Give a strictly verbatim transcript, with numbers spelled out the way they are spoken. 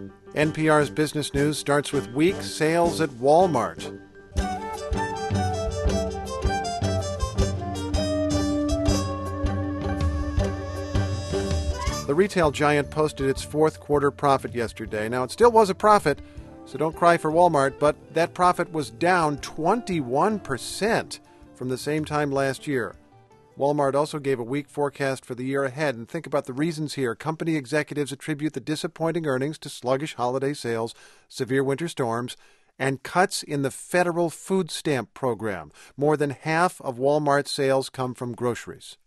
N P R's Business News starts with weak sales at Walmart. The retail giant posted its fourth quarter profit yesterday. Now, it still was a profit, so don't cry for Walmart, but that profit was down twenty-one percent from the same time last year. Walmart also gave a weak forecast for the year ahead, and think about the reasons here. Company executives attribute the disappointing earnings to sluggish holiday sales, severe winter storms, and cuts in the federal food stamp program. More than half of Walmart's sales come from groceries.